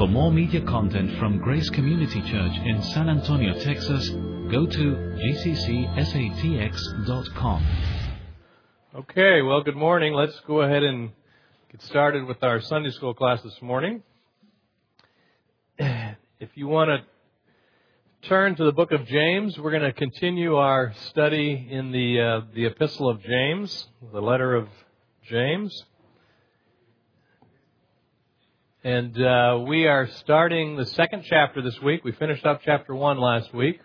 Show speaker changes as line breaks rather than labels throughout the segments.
For more media content from Grace Community Church in San Antonio, Texas, go to gccsatx.com.
Okay, well, good morning. Let's go ahead and get started with our Sunday school class this morning. If you want to turn to the book of James, we're going to continue our study in the Epistle of James, the letter of James. And we are starting the second chapter this week. We finished up chapter 1 last week.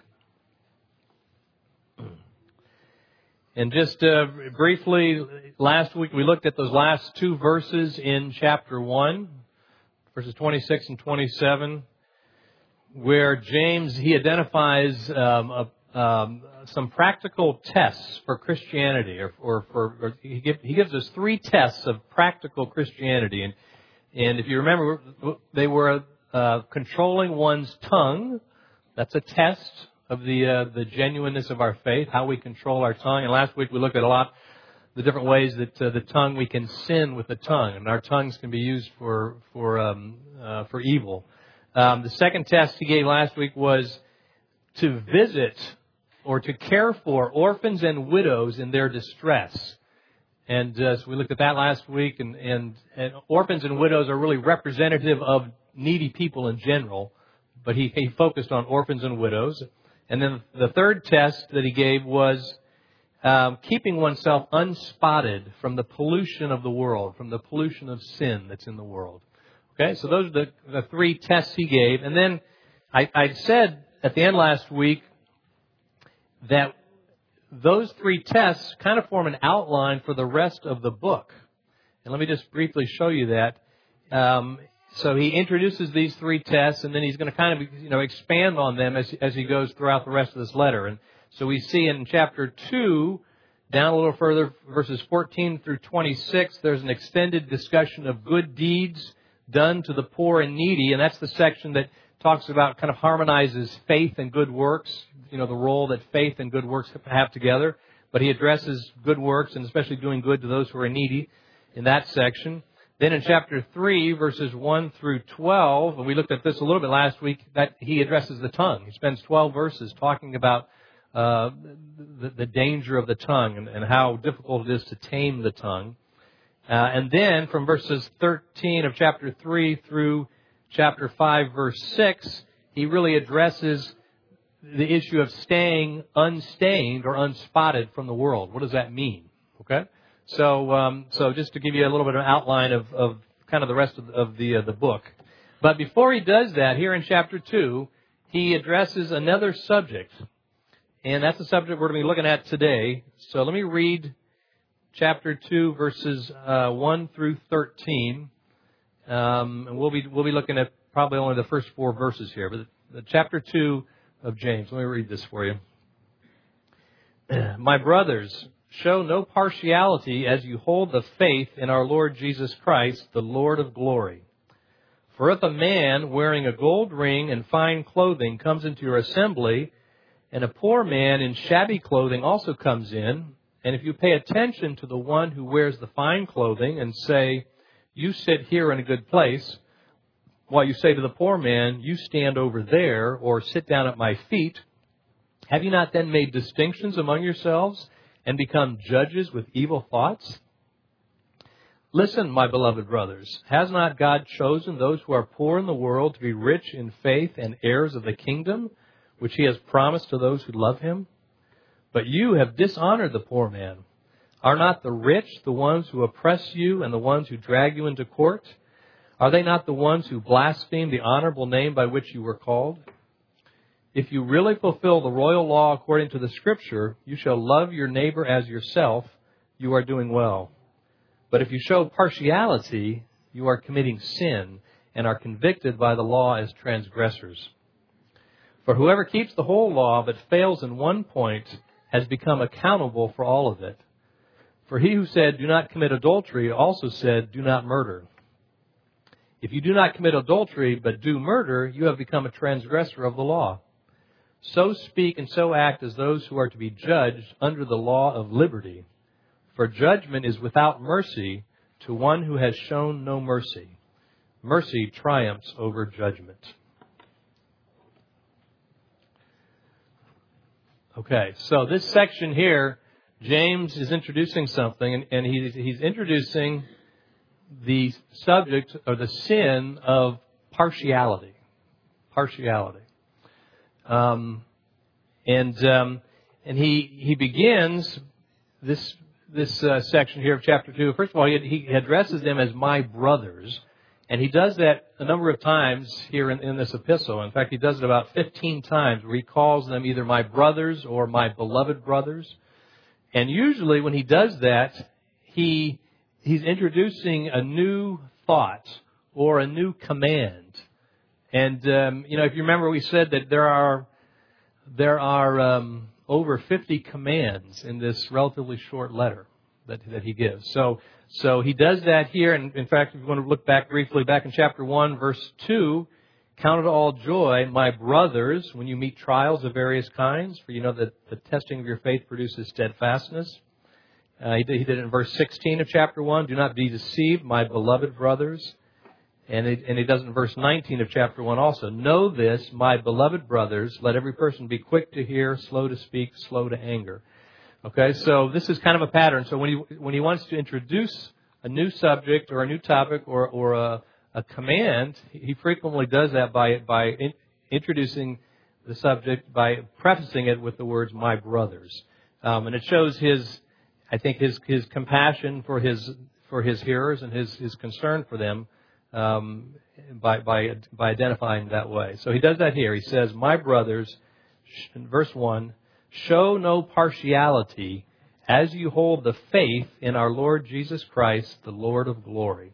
And just briefly, last week we looked at those last two verses in chapter 1, verses 26 and 27, where James, he identifies some practical tests for Christianity, or he gives us three tests of practical Christianity. And if you remember, they were controlling one's tongue. That's a test of the genuineness of our faith, how we control our tongue. And last week we looked at a lot the different ways that the tongue, we can sin with the tongue, and our tongues can be used for evil. The second test he gave last week was to visit or to care for orphans and widows in their distress. And so we looked at that last week, and orphans and widows are really representative of needy people in general, but he focused on orphans and widows. And then the third test that he gave was keeping oneself unspotted from the pollution of the world, from the pollution of sin that's in the world. Okay, so those are the three tests he gave. And then I said at the end last week that those three tests kind of form an outline for the rest of the book. And let me just briefly show you that. So he introduces these three tests, and then he's going to kind of expand on them as he goes throughout the rest of this letter. And so we see in chapter 2, down a little further, verses 14 through 26, there's an extended discussion of good deeds done to the poor and needy, and that's the section that talks about, kind of harmonizes faith and good works, the role that faith and good works have together. But he addresses good works, and especially doing good to those who are needy, in that section. Then in chapter 3, verses 1 through 12, and we looked at this a little bit last week, that he addresses the tongue. He spends 12 verses talking about the danger of the tongue and how difficult it is to tame the tongue. And then from verses 13 of chapter 3 through chapter 5, verse 6, he really addresses the issue of staying unstained or unspotted from the world. What does that mean? Okay? So just to give you a little bit of an outline of kind of the rest of the book. But before he does that, here in chapter 2, he addresses another subject. And that's the subject we're going to be looking at today. So let me read chapter 2, verses 1 through 13. And we'll be looking at probably only the first 4 verses here. But the chapter 2 of James. Let me read this for you. My brothers, show no partiality as you hold the faith in our Lord Jesus Christ, the Lord of glory. For if a man wearing a gold ring and fine clothing comes into your assembly, and a poor man in shabby clothing also comes in, and if you pay attention to the one who wears the fine clothing and say, you sit here in a good place, while you say to the poor man, you stand over there, or sit down at my feet, have you not then made distinctions among yourselves and become judges with evil thoughts? Listen, my beloved brothers, has not God chosen those who are poor in the world to be rich in faith and heirs of the kingdom, which he has promised to those who love him? But you have dishonored the poor man. Are not the rich the ones who oppress you and the ones who drag you into court? Are they not the ones who blaspheme the honorable name by which you were called? If you really fulfill the royal law according to the Scripture, you shall love your neighbor as yourself, you are doing well. But if you show partiality, you are committing sin and are convicted by the law as transgressors. For whoever keeps the whole law but fails in one point has become accountable for all of it. For he who said, do not commit adultery, also said, do not murder. If you do not commit adultery but do murder, you have become a transgressor of the law. So speak and so act as those who are to be judged under the law of liberty. For judgment is without mercy to one who has shown no mercy. mercy triumphs over judgment. Okay, so this section here, James is introducing something, and he's introducing the subject or the sin of partiality. Partiality. And he begins this section here of chapter 2. First of all, he addresses them as my brothers. And he does that a number of times here in this epistle. In fact, he does it about 15 times where he calls them either my brothers or my beloved brothers. And usually when he does that, he's introducing a new thought or a new command. And, if you remember, we said that there are over 50 commands in this relatively short letter that he gives. So he does that here, and in fact, if you want to look back briefly, back in chapter 1, verse 2, count it all joy, my brothers, when you meet trials of various kinds, for you know that the testing of your faith produces steadfastness. He did it in verse 16 of chapter 1, do not be deceived, my beloved brothers. And he does it in verse 19 of chapter 1 also. Know this, my beloved brothers, let every person be quick to hear, slow to speak, slow to anger. Okay, so this is kind of a pattern. So when he wants to introduce a new subject or a new topic or a command, he frequently does that by introducing the subject, by prefacing it with the words "my brothers," and it shows his compassion for his hearers and his concern for them by identifying that way. So he does that here. He says, "My brothers," in verse 1. Show no partiality as you hold the faith in our Lord Jesus Christ, the Lord of glory.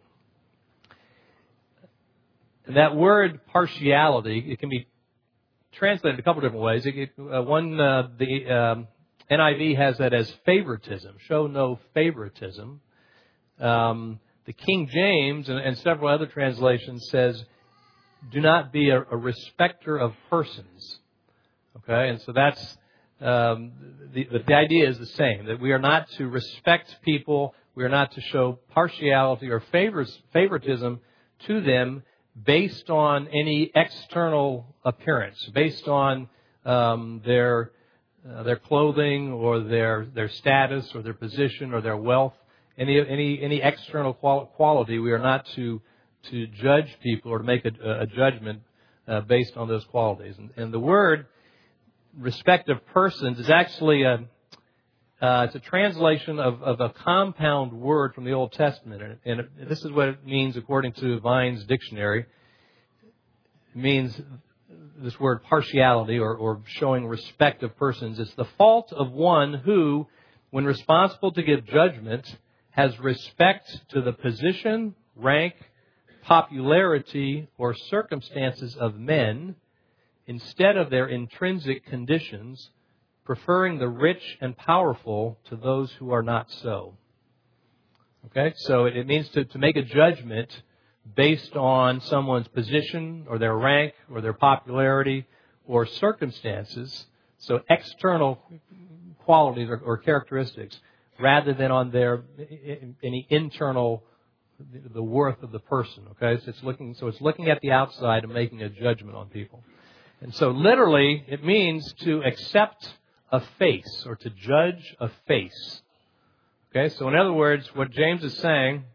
And that word partiality, it can be translated a couple different ways. The NIV has that as favoritism. Show no favoritism. The King James and several other translations says, do not be a respecter of persons. Okay, and so that's the idea is the same, that we are not to respect people, we are not to show partiality or favoritism to them based on any external appearance, based on their clothing or their status or their position or their wealth, any external quality. We are not to judge people or to make a judgment based on those qualities. And the word respect of persons is actually it's a translation of a compound word from the Old Testament, and this is what it means according to Vine's dictionary. It means this word partiality or showing respect of persons. It's the fault of one who, when responsible to give judgment, has respect to the position, rank, popularity, or circumstances of men, instead of their intrinsic conditions, preferring the rich and powerful to those who are not so. Okay, so it means to make a judgment based on someone's position or their rank or their popularity or circumstances, so external qualities or characteristics, rather than on any internal, the worth of the person. Okay, so it's looking at the outside and making a judgment on people. And so literally, it means to accept a face or to judge a face. Okay, so in other words, what James is saying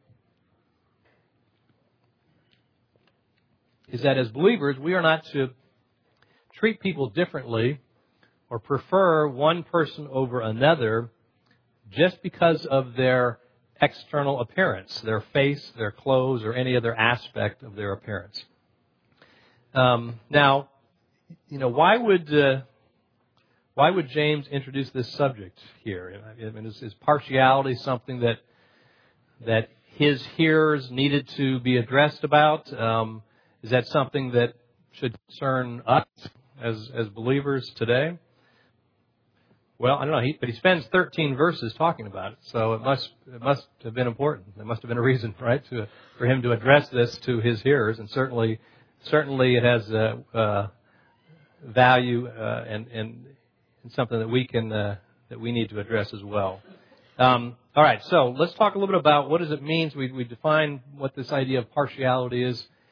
is that as believers, we are not to treat people differently or prefer one person over another just because of their external appearance, their face, their clothes, or any other aspect of their appearance. Now, why would James introduce this subject here? I mean, is partiality something that his hearers needed to be addressed about? Is that something that should concern us as believers today? Well, I don't know, but he spends 13 verses talking about it, so it must have been important. There must have been a reason, right, for him to address this to his hearers, and certainly it has value and something that we need to address as well. All right, so let's talk a little bit about what does it mean. We define what this idea of partiality is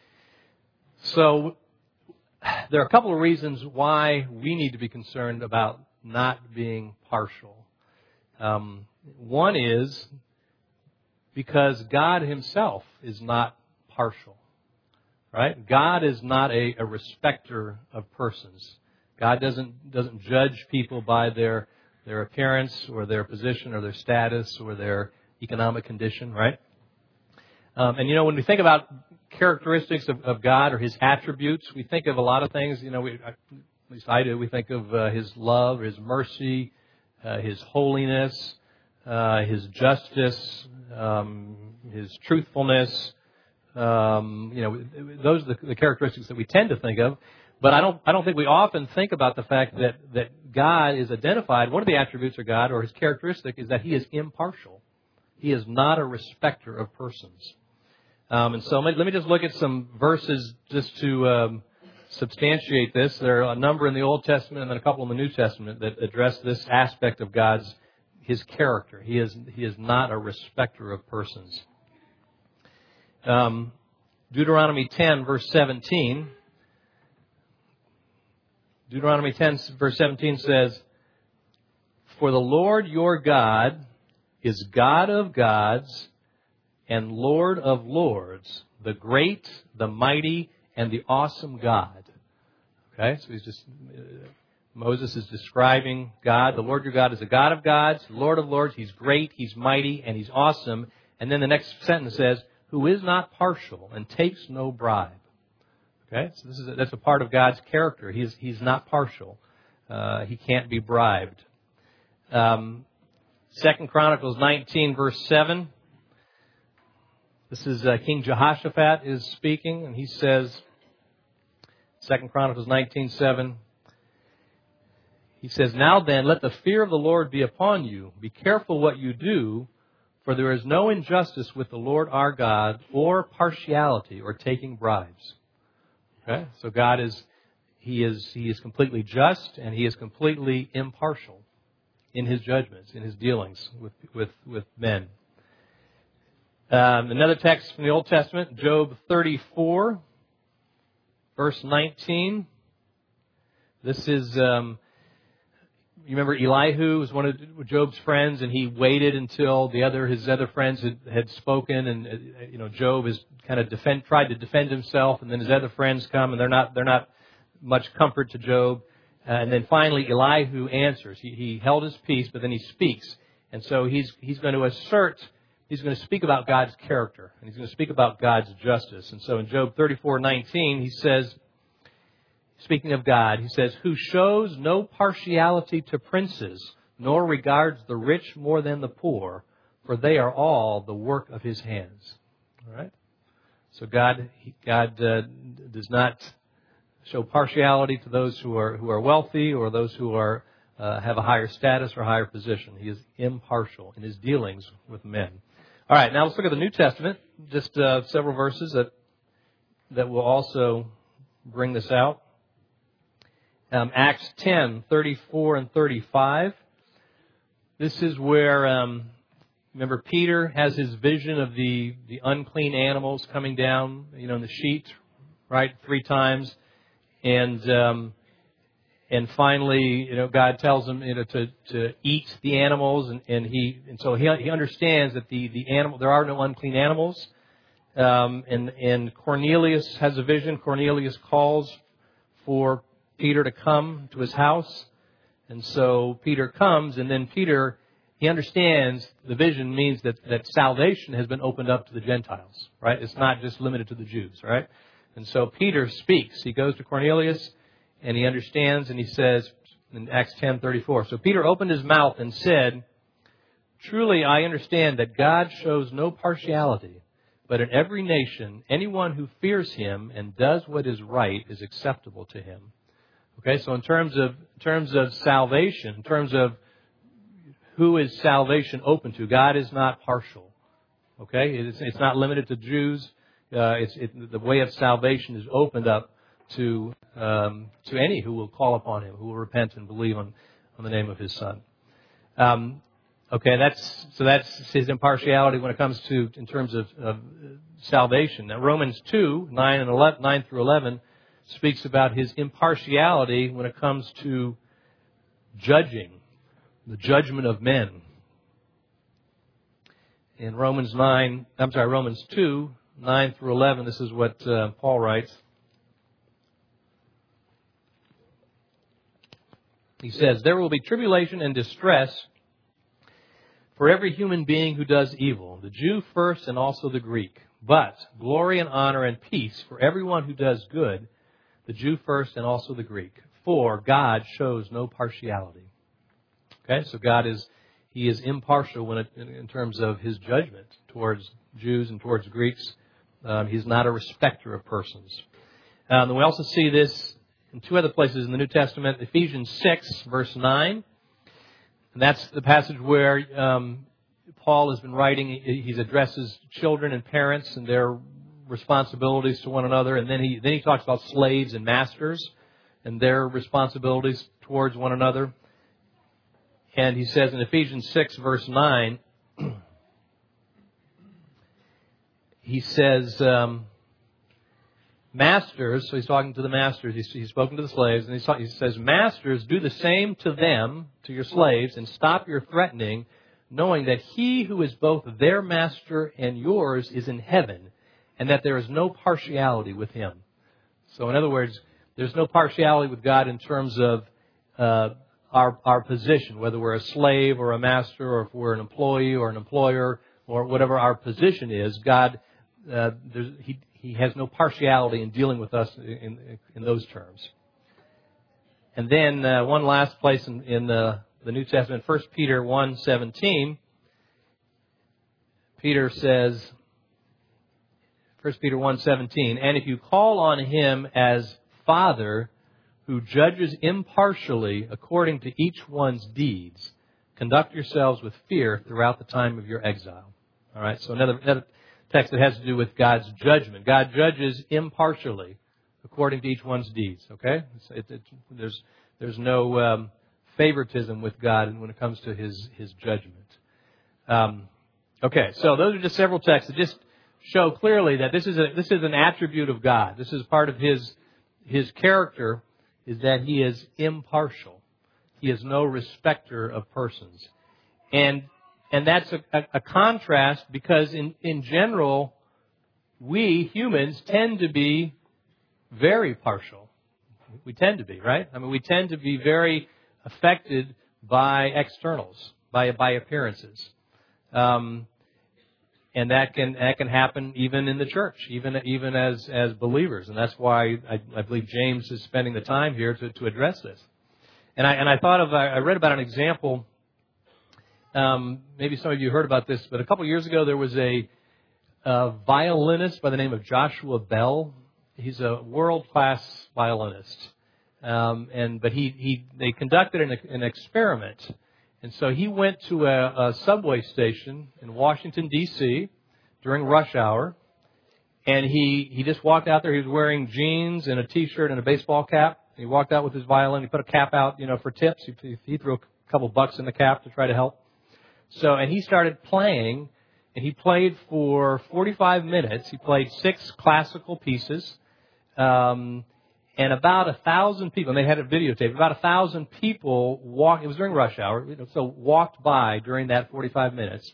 So there are a couple of reasons why we need to be concerned about not being partial. One is because God himself is not partial. Right? God is not a respecter of persons. God doesn't judge people by their appearance or their position or their status or their economic condition, right? And when we think about characteristics of God or his attributes, we think of a lot of things. At least I do. We think of his love, his mercy, his holiness, his justice, his truthfulness. Those are the characteristics that we tend to think of. But I don't think we often think about the fact that God is identified. One of the attributes of God, or his characteristic, is that he is impartial. He is not a respecter of persons. And so let me just look at some verses just to substantiate this. There are a number in the Old Testament and then a couple in the New Testament that address this aspect of his character. He is not a respecter of persons. Deuteronomy 10, verse 17. Deuteronomy 10, verse 17 says, "For the Lord your God is God of gods and Lord of lords, the great, the mighty, and the awesome God." Okay, so Moses is describing God. The Lord your God is a God of gods, Lord of lords. He's great, he's mighty, and he's awesome. And then the next sentence says, "Who is not partial and takes no bribe." Okay, so that's a part of God's character. He's not partial. He can't be bribed. 2 Chronicles 19, verse 7. This is King Jehoshaphat is speaking, and he says, 2 Chronicles 19:7. He says, "Now then, let the fear of the Lord be upon you. Be careful what you do, for there is no injustice with the Lord our God, or partiality, or taking bribes." Okay, so God is completely just, and he is completely impartial in his judgments, in his dealings with men. Another text from the Old Testament, Job 34, verse 19. This is, you remember Elihu was one of Job's friends, and he waited until his other friends had spoken, and Job has kind of tried to defend himself, and then his other friends come, and they're not much comfort to Job. And then finally Elihu answers. He held his peace, but then he speaks, and so he's going to speak about God's character, and he's going to speak about God's justice. And so in Job 34:19, he says, speaking of God, he says, "Who shows no partiality to princes, nor regards the rich more than the poor, for they are all the work of his hands." All right? So God does not show partiality to those who are wealthy or those who have a higher status or higher position. He is impartial in his dealings with men. All right, now let's look at the New Testament. Just several verses that will also bring this out. Acts 10, 34 and 35. This is where, remember, Peter has his vision of the unclean animals coming down, in the sheet, right, 3 times. And finally, God tells him, to eat the animals, and so he understands that the animal, there are no unclean animals. And Cornelius has a vision. Cornelius calls for Peter to come to his house, and so Peter comes, and then Peter, he understands the vision means that salvation has been opened up to the Gentiles, right? It's not just limited to the Jews, right? And so Peter speaks. He goes to Cornelius, and he understands, and he says in Acts 10:34, "So Peter opened his mouth and said, 'Truly I understand that God shows no partiality, but in every nation, anyone who fears him and does what is right is acceptable to him.'" Okay, so in terms of salvation, in terms of who is salvation open to, God is not partial. Okay, it's not limited to Jews. The way of salvation is opened up to any who will call upon him, who will repent and believe on the name of his Son. Okay, that's his impartiality when it comes to, in terms of salvation. Now, Romans 2, 9 through 11, speaks about his impartiality when it comes to judging, the judgment of men. In Romans 2, 9 through 11, this is what Paul writes. He says, "There will be tribulation and distress for every human being who does evil, the Jew first and also the Greek. But glory and honor and peace for everyone who does good, the Jew first and also the Greek. For God shows no partiality." Okay, so He is impartial in terms of His judgment towards Jews and towards Greeks. He's not a respecter of persons. And we also see this in two other places in the New Testament. Ephesians 6, verse 9. And that's the passage where Paul has been writing. He addresses children and parents and their responsibilities to one another. And then he talks about slaves and masters and their responsibilities towards one another. And he says in Ephesians 6, verse 9, he says, "Masters," so he's talking to the masters, he's spoken to the slaves, and he says, "Masters, do the same to them, to your slaves, and stop your threatening, knowing that He who is both their master and yours is in heaven, and that there is no partiality with Him." So in other words, there's no partiality with God in terms of our position, whether we're a slave or a master, or if we're an employee or an employer, or whatever our position is. God, He has no partiality in dealing with us in those terms. And then one last place in the New Testament, 1 Peter 1:17, Peter says, 1 Peter 1:17, "And if you call on Him as Father, who judges impartially according to each one's deeds, conduct yourselves with fear throughout the time of your exile." All right, so another text that has to do with God's judgment. God judges impartially according to each one's deeds. Okay, there's no favoritism with God when it comes to His judgment. Okay, so those are just several texts that just show clearly that this is an attribute of God. This is part of His character, is that He is impartial. He is no respecter of persons. And that's a contrast, because in general, we humans tend to be very partial. We tend to be, right? I mean, we tend to be very affected by externals, by appearances. And that can happen even in the church, even as believers. And that's why I believe James is spending the time here to address this. And I read about an example. Maybe some of you heard about this, but a couple of years ago there was a violinist by the name of Joshua Bell. He's a world-class violinist, but they conducted an experiment. And so he went to a subway station in Washington, D.C. during rush hour, and he just walked out there. He was wearing jeans and a T-shirt and a baseball cap. He walked out with his violin. He put a cap out, for tips. He threw a couple bucks in the cap to try to help. And he started playing, and he played for 45 minutes. He played 6 classical pieces. And about 1,000 people, and they had it videotaped, about 1,000 people walked, it was during rush hour, walked by during that 45 minutes.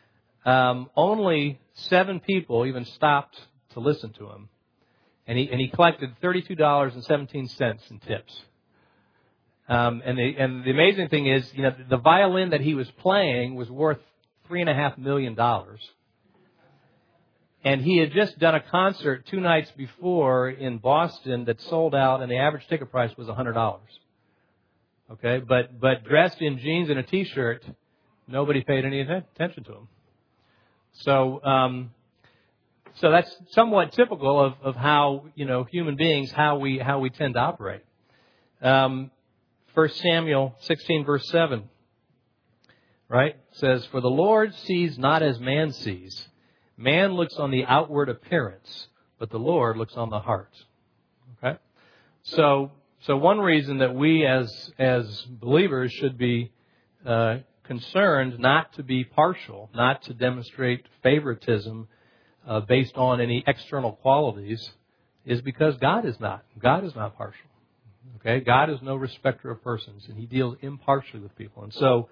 Only 7 people even stopped to listen to him. And he collected $32.17 in tips. And the amazing thing is, the violin that he was playing was worth $3.5 million. And he had just done a concert 2 nights before in Boston that sold out, and the average ticket price was $100. Okay, but dressed in jeans and a T-shirt, nobody paid any attention to him. So that's somewhat typical of how human beings, how we tend to operate. 1 Samuel 16 verse 7, right, says, "For the Lord sees not as man sees. Man looks on the outward appearance, but the Lord looks on the heart." Okay? So one reason that we as believers should be concerned not to be partial, not to demonstrate favoritism based on any external qualities, is because God is not. God is not partial. Okay, God is no respecter of persons, and He deals impartially with people, and so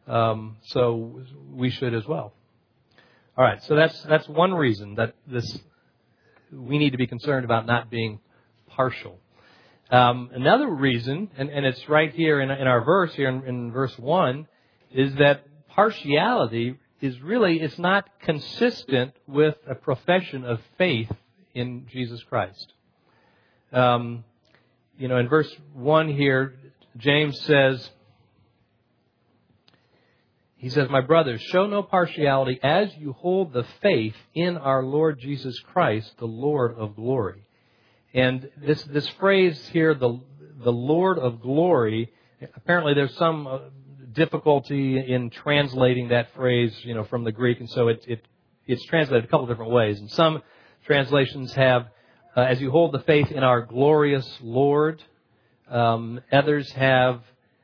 we should as well. All right, so that's one reason that we need to be concerned about not being partial. Another reason, and it's right here in our verse here in verse 1, is that partiality it's not consistent with a profession of faith in Jesus Christ. In verse 1 here, James says, he says, "My brothers, show no partiality as you hold the faith in our Lord Jesus Christ, the Lord of glory." And this phrase here, the Lord of glory, apparently there's some difficulty in translating that phrase, from the Greek, and so it's translated a couple different ways. And some translations have, as you hold the faith in our glorious Lord. Others have,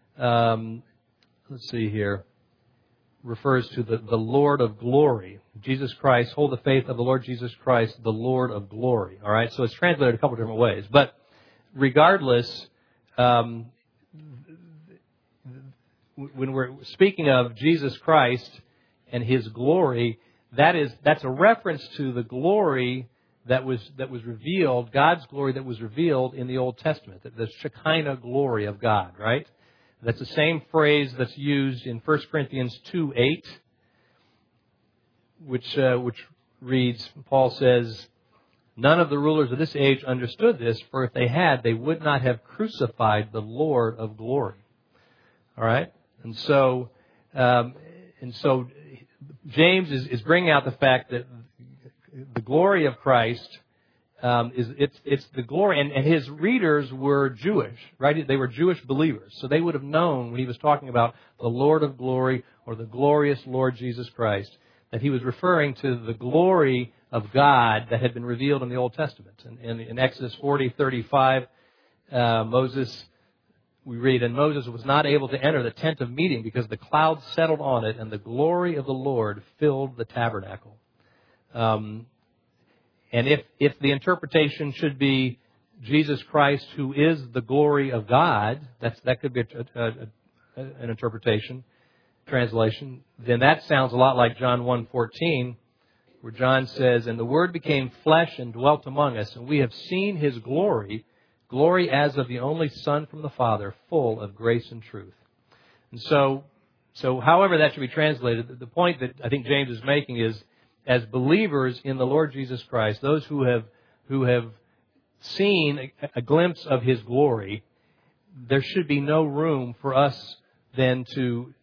let's see here, refers to the Lord of glory. Jesus Christ, hold the faith of the Lord Jesus Christ, the Lord of glory. All right, so it's translated a couple different ways. But regardless, when we're speaking of Jesus Christ and His glory, that's a reference to the glory that was revealed, God's glory that was revealed in the Old Testament, the Shekinah glory of God, right? That's the same phrase that's used in 1 Corinthians 2:8, which reads, Paul says, "None of the rulers of this age understood this, for if they had, they would not have crucified the Lord of glory." All right? And so James is bringing out the fact that the glory of Christ it's the glory, and his readers were Jewish, right? They were Jewish believers, so they would have known when he was talking about the Lord of glory or the glorious Lord Jesus Christ that he was referring to the glory of God that had been revealed in the Old Testament. And in Exodus 40:35, we read, "And Moses was not able to enter the tent of meeting because the cloud settled on it, and the glory of the Lord filled the tabernacle." And if the interpretation should be Jesus Christ, who is the glory of God, that could be an interpretation, translation, then that sounds a lot like John 1:14, where John says, "And the Word became flesh and dwelt among us, and we have seen His glory as of the only Son from the Father, full of grace and truth." And so however that should be translated, the point that I think James is making is, as believers in the Lord Jesus Christ, those who have seen a glimpse of His glory, there should be no room for us then to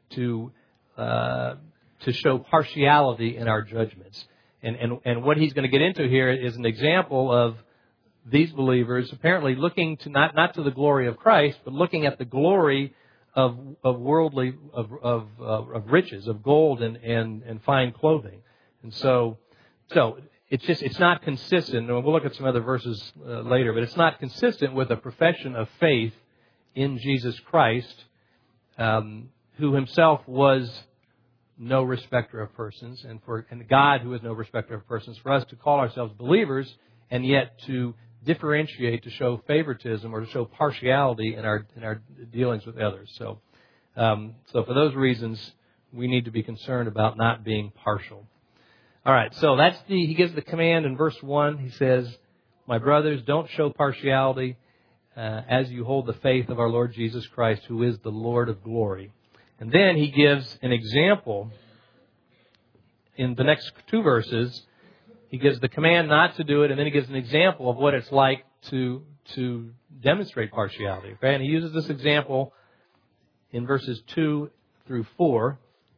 show partiality in our judgments. And what he's going to get into here is an example of these believers apparently looking to not to the glory of Christ, but looking at the glory of worldly of riches, of gold and fine clothing. And so it's not consistent, and we'll look at some other verses later, but it's not consistent with a profession of faith in Jesus Christ, who Himself was no respecter of persons, and God, who is no respecter of persons, for us to call ourselves believers and yet to differentiate, to show favoritism or to show partiality in our dealings with others. So for those reasons, we need to be concerned about not being partial. All right, so he gives the command in verse 1. He says, "My brothers, don't show partiality as you hold the faith of our Lord Jesus Christ, who is the Lord of glory." And then he gives an example in the next two verses. He gives the command not to do it, and then he gives an example of what it's like to demonstrate partiality. Okay? And he uses this example in verses 2 through 4.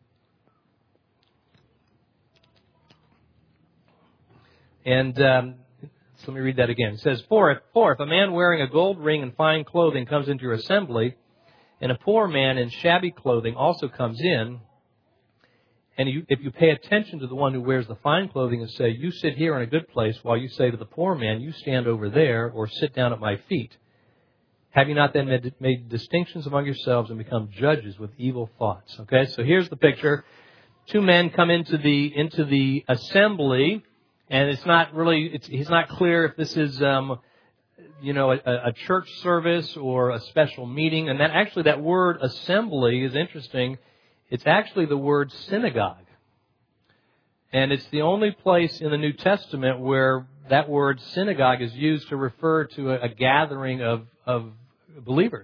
And so let me read that again. It says, For if a man wearing a gold ring and fine clothing comes into your assembly, and a poor man in shabby clothing also comes in, and if you pay attention to the one who wears the fine clothing and say, 'You sit here in a good place,' while you say to the poor man, 'You stand over there,' or 'Sit down at my feet,' Have you not then made distinctions among yourselves and become judges with evil thoughts? Okay, so here's the picture. Two men come into the assembly, and it's not clear if this is a church service or a special meeting. And that word assembly is interesting. It's actually the word synagogue. And it's the only place in the New Testament where that word synagogue is used to refer to a gathering of believers.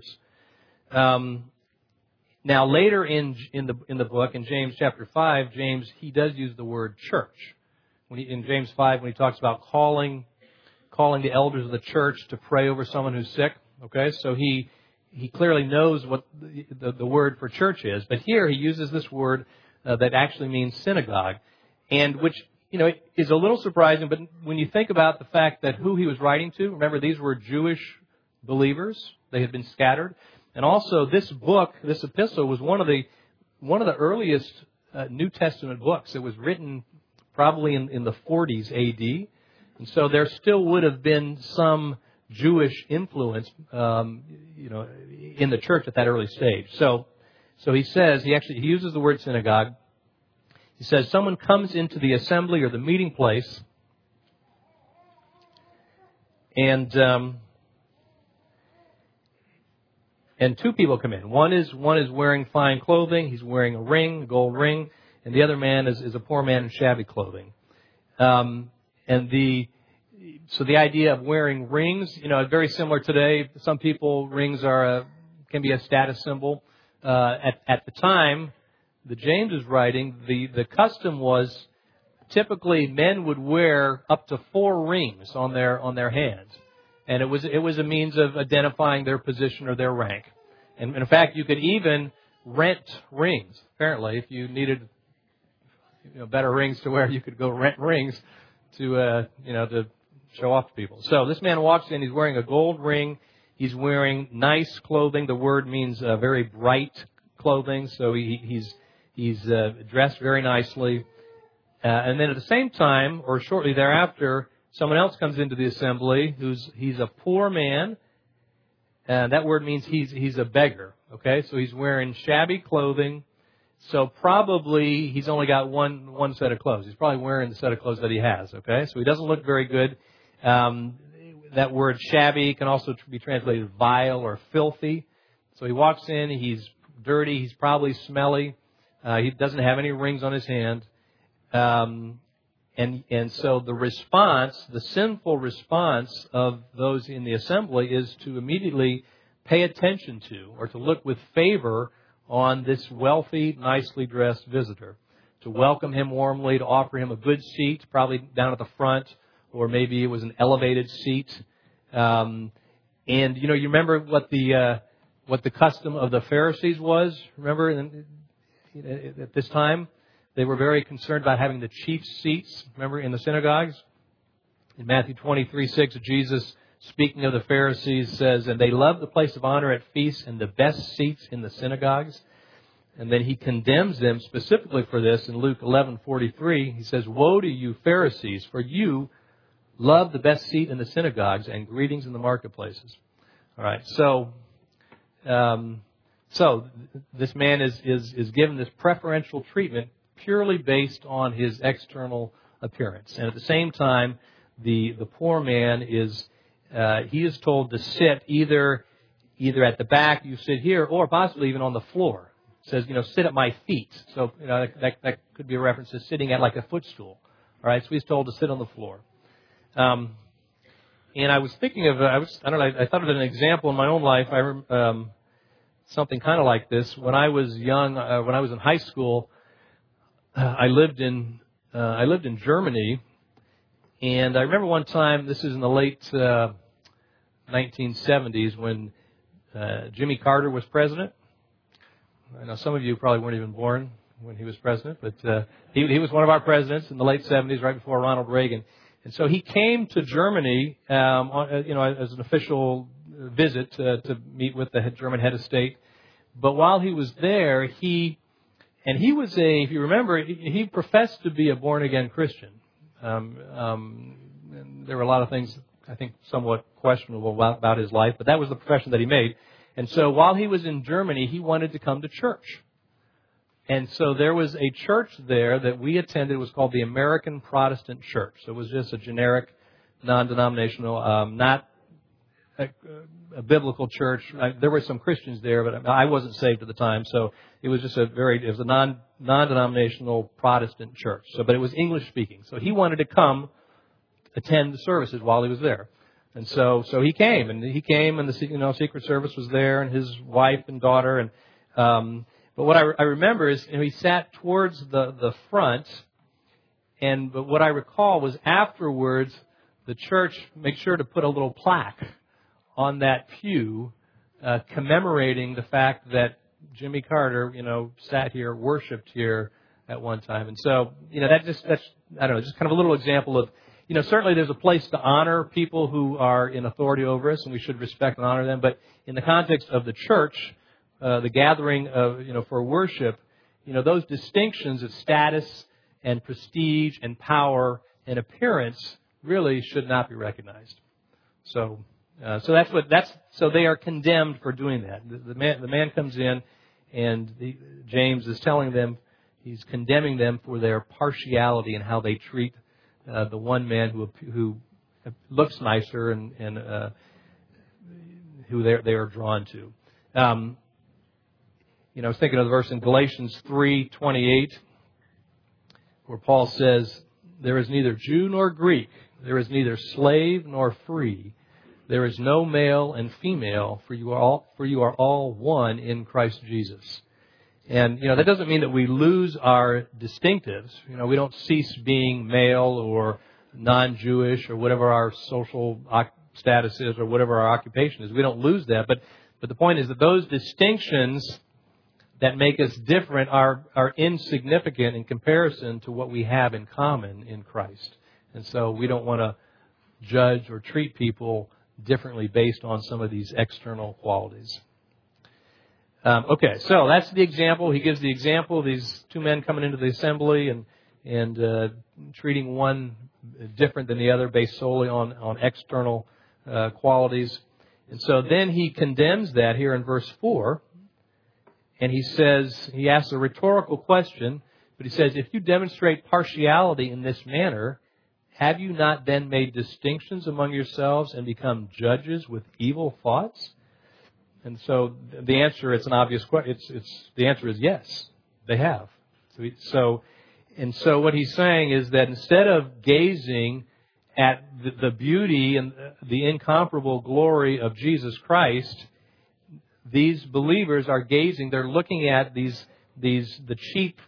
Now later in the book, in James chapter 5, James, he does use the word church. In James 5, when he talks about calling the elders of the church to pray over someone who's sick. Okay, so he clearly knows what the word for church is. But here he uses this word that actually means synagogue. And which, is a little surprising, but when you think about the fact that who he was writing to, remember these were Jewish believers. They had been scattered. And also this epistle was one of the earliest New Testament books. It was written probably in the 40s A.D. And so there still would have been some Jewish influence, in the church at that early stage. So he says, he uses the word synagogue. He says, someone comes into the assembly or the meeting place, and two people come in. One is wearing fine clothing. He's wearing a ring, a gold ring, and the other man is a poor man in shabby clothing. So the idea of wearing rings, very similar today. Some people, rings can be a status symbol. At the time that James is writing, the custom was typically men would wear up to 4 rings on their hands, and it was a means of identifying their position or their rank. And in fact, you could even rent rings. Apparently, if you needed better rings to wear, you could go rent rings to show off to people. So this man walks in. He's wearing a gold ring. He's wearing nice clothing. The word means very bright clothing. So he's dressed very nicely. And then at the same time, or shortly thereafter, someone else comes into the assembly he's a poor man. And that word means he's a beggar. Okay, so he's wearing shabby clothing. So probably he's only got one set of clothes. He's probably wearing the set of clothes that he has. Okay, so he doesn't look very good. That word shabby can also be translated vile or filthy. So he walks in, he's dirty, he's probably smelly. He doesn't have any rings on his hand. And so the sinful response of those in the assembly is to immediately pay attention to or to look with favor on this wealthy, nicely dressed visitor. To welcome him warmly, to offer him a good seat, probably down at the front, or maybe it was an elevated seat. And you remember what the custom of the Pharisees was? Remember, at this time, they were very concerned about having the chief seats, remember, in the synagogues. In Matthew 23:6, Jesus, speaking of the Pharisees, says, and they loved the place of honor at feasts and the best seats in the synagogues. And then he condemns them specifically for this in Luke 11:43. He says, woe to you, Pharisees, for you love the best seat in the synagogues and greetings in the marketplaces. All right, so this man is given this preferential treatment purely based on his external appearance. And at the same time, the poor man is told to sit either at the back, you sit here, or possibly even on the floor. It says, sit at my feet. So that could be a reference to sitting at like a footstool. All right, so he's told to sit on the floor. And I was thinking of, I thought of an example in my own life. Something kind of like this. When I was young, when I was in high school, I lived in Germany, and I remember one time. This is in the late 1970s when Jimmy Carter was president. I know some of you probably weren't even born when he was president, but he was one of our presidents in the late 70s, right before Ronald Reagan. And so he came to Germany, as an official visit to meet with the German head of state. But while he was there, he was if you remember, he professed to be a born-again Christian. And there were a lot of things I think, somewhat questionable about his life, but that was the profession that he made. And so while he was in Germany, he wanted to come to church. And so there was a church there that we attended. It was called the American Protestant Church. So it was just a generic, non-denominational, not a biblical church. There were some Christians there, but I wasn't saved at the time. So it was just it was a non-denominational Protestant church. So, but it was English speaking. So he wanted to come attend the services while he was there. And so he came, and the Secret Service was there, and his wife and daughter, and but what I remember is he sat towards the front, but what I recall was afterwards the church made sure to put a little plaque on that pew commemorating the fact that Jimmy Carter, sat here, worshipped here at one time, and so that's I don't know, just kind of a little example of. Certainly there's a place to honor people who are in authority over us, and we should respect and honor them. But in the context of the church, the gathering of, for worship, those distinctions of status and prestige and power and appearance really should not be recognized. So they are condemned for doing that. The man comes in, and James is telling them, he's condemning them for their partiality and how they treat the one man who looks nicer and who they are drawn to. I was thinking of the verse in Galatians 3:28, where Paul says, "There is neither Jew nor Greek, there is neither slave nor free, there is no male and female, for you are all one in Christ Jesus." And, that doesn't mean that we lose our distinctives. We don't cease being male or non-Jewish or whatever our social status is or whatever our occupation is. We don't lose that. But the point is that those distinctions that make us different are insignificant in comparison to what we have in common in Christ. And so we don't want to judge or treat people differently based on some of these external qualities. Okay, so that's the example. He gives the example of these two men coming into the assembly and treating one different than the other based solely on external qualities. And so then he condemns that here in verse 4. And he asks a rhetorical question, but he says, "If you demonstrate partiality in this manner, have you not then made distinctions among yourselves and become judges with evil thoughts?" And so the answer, it's an obvious question. The answer is yes, they have. So what he's saying is that instead of gazing at the beauty and the incomparable glory of Jesus Christ, these believers are gazing. They're looking at the cheap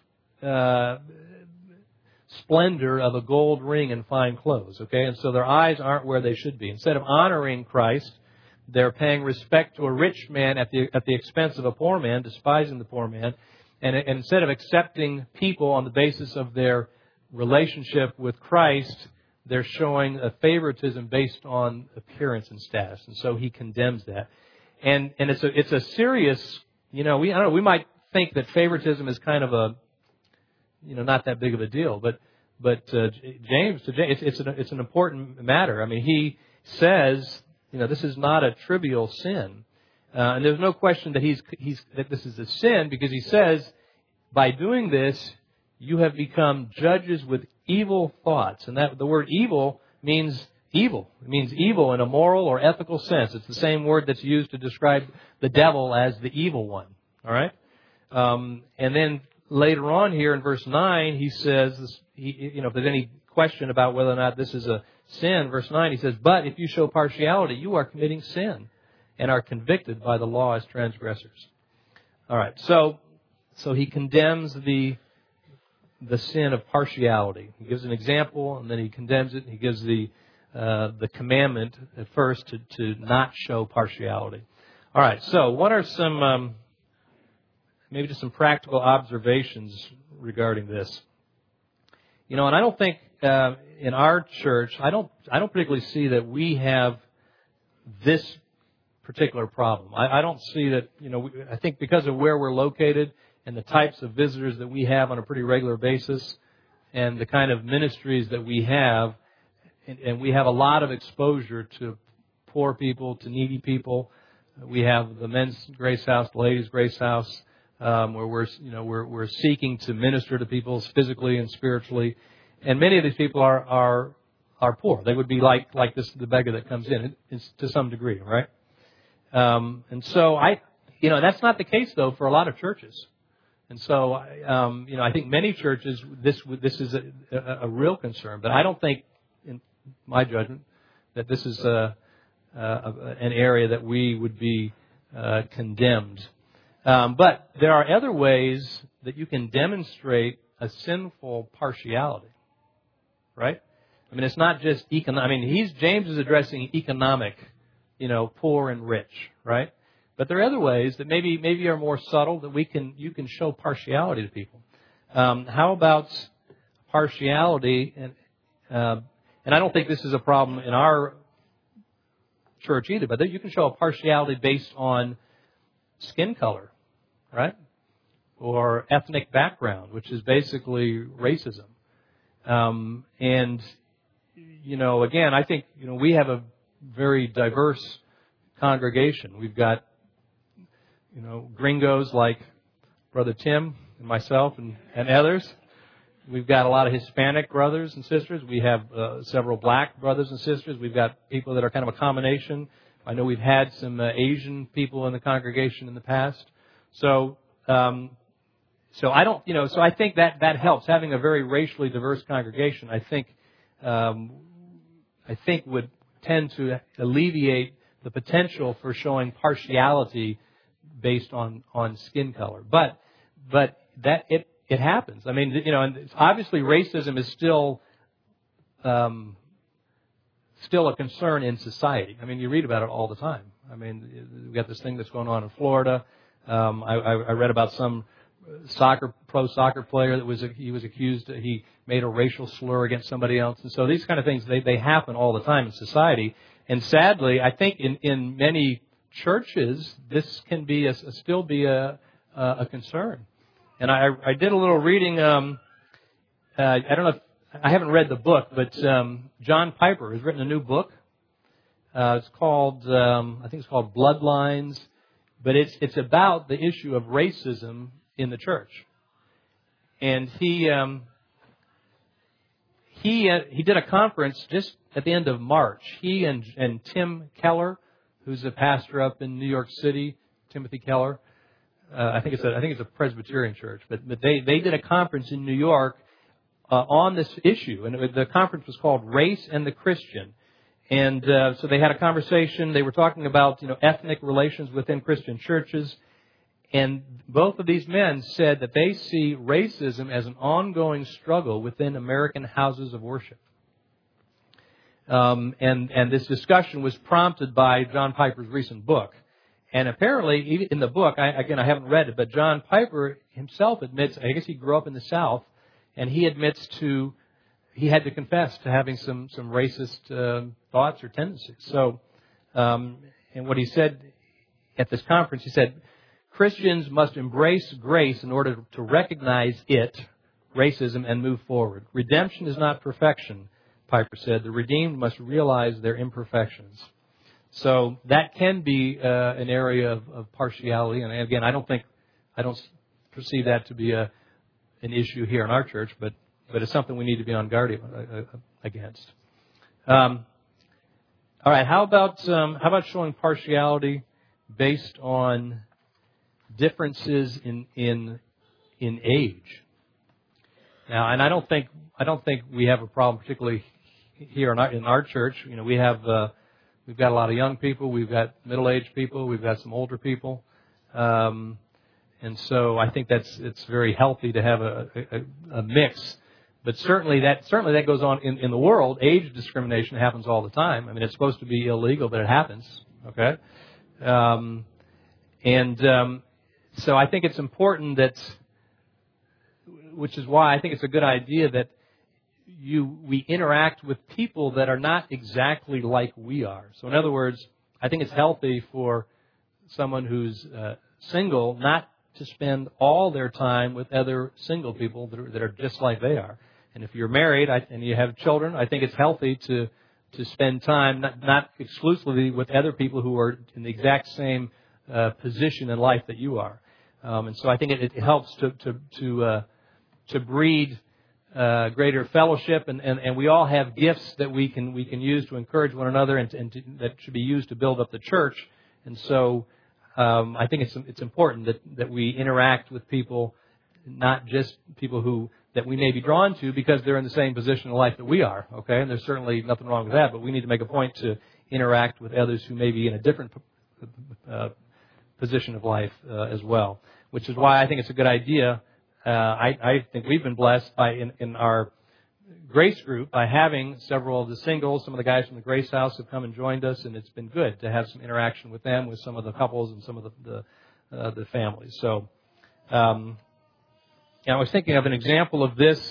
splendor of a gold ring and fine clothes. Okay, and so their eyes aren't where they should be. Instead of honoring Christ, they're paying respect to a rich man at the expense of a poor man, despising the poor man. And instead of accepting people on the basis of their relationship with Christ, they're showing a favoritism based on appearance and status. And so he condemns that. And it's a serious, we might think that favoritism is kind of a, not that big of a deal, but James, it's an important matter. I mean, he says, this is not a trivial sin. And there's no question that that this is a sin, because he says, by doing this, you have become judges with evil thoughts. And that the word evil means evil. It means evil in a moral or ethical sense. It's the same word that's used to describe the devil as the evil one. All right? And then later on here in verse 9, he says, if there's any question about whether or not this is a sin, verse 9, he says, "But if you show partiality, you are committing sin and are convicted by the law as transgressors." All right, so he condemns the sin of partiality. He gives an example, and then he condemns it. He gives the commandment at first to not show partiality. All right, so what are some maybe just some practical observations regarding this? And I don't think in our church, I don't particularly see that we have this particular problem. I don't see that, I think because of where we're located and the types of visitors that we have on a pretty regular basis and the kind of ministries that we have, and we have a lot of exposure to poor people, to needy people. We have the men's Grace House, the ladies' Grace House, where we're seeking to minister to people physically and spiritually, and many of these people are poor. They would be like the beggar that comes in to some degree, right? And so that's not the case though for a lot of churches. And so I think many churches this is a real concern, but I don't think, in my judgment, that this is an area that we would be condemned. But there are other ways that you can demonstrate a sinful partiality, right? I mean, it's not just James is addressing economic, poor and rich, right? But there are other ways that maybe are more subtle that you can show partiality to people. How about partiality? And I don't think this is a problem in our church either. But you can show a partiality based on skin color, right? Or ethnic background, which is basically racism. Again, I think we have a very diverse congregation. We've got gringos like Brother Tim and myself and others. We've got a lot of Hispanic brothers and sisters. We have several black brothers and sisters. We've got people that are kind of a combination. I know we've had some Asian people in the congregation in the past. So I don't, so I think that helps. Having a very racially diverse congregation, I think would tend to alleviate the potential for showing partiality based on skin color. But that it happens. I mean, and obviously racism is still a concern in society. I mean, you read about it all the time. I mean, we've got this thing that's going on in Florida. I read about some pro soccer player that he was accused. He made a racial slur against somebody else, and so these kind of things they happen all the time in society. And sadly, I think in many churches this can be still be a concern. And I did a little reading. I don't know if I haven't read the book, but John Piper has written a new book. It's called I think it's called Bloodlines, but it's about the issue of racism in the church. And he did a conference just at the end of March. He and Tim Keller, who's a pastor up in New York City, Timothy Keller. I think it's a Presbyterian church, but they did a conference in New York on this issue, and the conference was called Race and the Christian. And so they had a conversation. They were talking about ethnic relations within Christian churches, and both of these men said that they see racism as an ongoing struggle within American houses of worship. And this discussion was prompted by John Piper's recent book. And apparently, in the book, I haven't read it, but John Piper himself admits, I guess he grew up in the South, and he admits he had to confess to having some racist thoughts or tendencies. So, and what he said at this conference, he said, Christians must embrace grace in order to recognize racism, and move forward. Redemption is not perfection, Piper said. The redeemed must realize their imperfections. So that can be an area of partiality, and again, I don't perceive that to be an issue here in our church, but it's something we need to be on guard against. All right, how about showing partiality based on differences in age? Now, and I don't think we have a problem particularly here in our church. We've got a lot of young people, we've got middle-aged people, we've got some older people, and so I think it's very healthy to have a mix. But certainly that goes on in the world. Age discrimination happens all the time. I mean, it's supposed to be illegal, but it happens. Okay, so I think it's important which is why I think it's a good idea that we interact with people that are not exactly like we are. So in other words, I think it's healthy for someone who's single not to spend all their time with other single people that are just like they are. And if you're married and you have children, I think it's healthy to spend time not exclusively with other people who are in the exact same position in life that you are. And so I think it helps to breed greater fellowship, and we all have gifts that we can use to encourage one another, and that should be used to build up the church. And so I think it's important that we interact with people, not just people that we may be drawn to because they're in the same position in life that we are. Okay, and there's certainly nothing wrong with that, but we need to make a point to interact with others who may be in a different position of life as well. Which is why I think it's a good idea. I think we've been blessed in our Grace group by having several of the singles. Some of the guys from the Grace House have come and joined us, and it's been good to have some interaction with them, with some of the couples and some of the families. So, I was thinking of an example of this.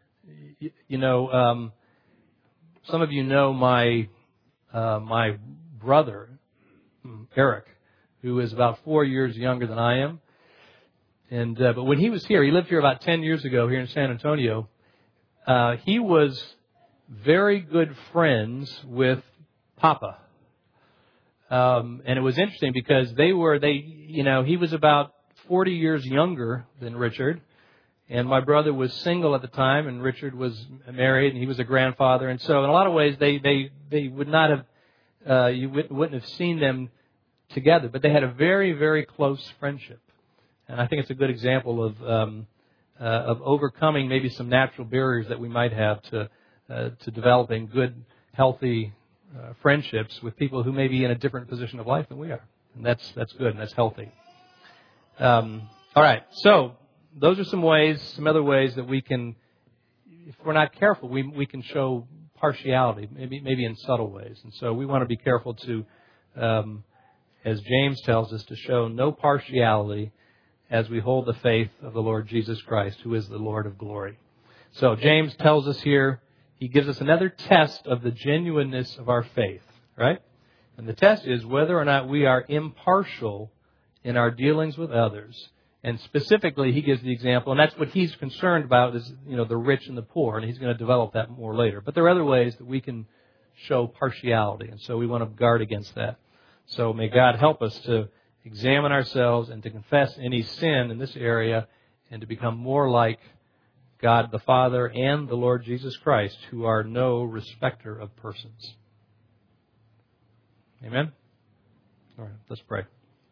Some of you know my brother, Eric, who is about 4 years younger than I am. And but when he was here, he lived here about 10 years ago here in San Antonio. He was very good friends with Papa. And it was interesting because he was about 40 years younger than Richard. And my brother was single at the time, and Richard was married, and he was a grandfather. And so in a lot of ways, they would not have, you wouldn't have seen them together. But they had a very, very close friendship. And I think it's a good example of overcoming maybe some natural barriers that we might have to developing good, healthy friendships with people who may be in a different position of life than we are. And that's good, and that's healthy. All right, so those are some other ways that we can, if we're not careful, we can show partiality, maybe in subtle ways. And so we want to be careful to, as James tells us, to show no partiality as we hold the faith of the Lord Jesus Christ, who is the Lord of glory. So James tells us here, he gives us another test of the genuineness of our faith, right? And the test is whether or not we are impartial in our dealings with others. And specifically, he gives the example, and that's what he's concerned about, is the rich and the poor, and he's going to develop that more later. But there are other ways that we can show partiality, and so we want to guard against that. So may God help us to examine ourselves and to confess any sin in this area and to become more like God the Father and the Lord Jesus Christ, who are no respecter of persons. Amen? All right, let's pray.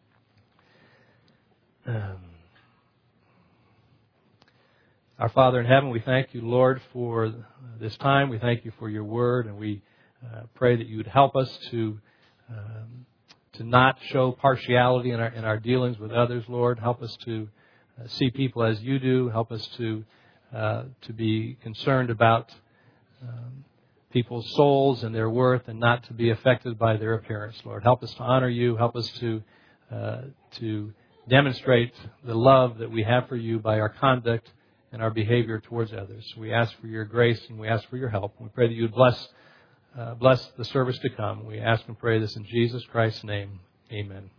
Our Father in heaven, we thank you, Lord, for this time. We thank you for your word, and we pray that you would help us to not show partiality in our dealings with others, Lord. Help us to see people as you do. Help us to be concerned about people's souls and their worth, and not to be affected by their appearance, Lord. Help us to honor you. Help us to demonstrate the love that we have for you by our conduct and our behavior towards others. We ask for your grace and we ask for your help. We pray that you would bless the service to come. We ask and pray this in Jesus Christ's name. Amen.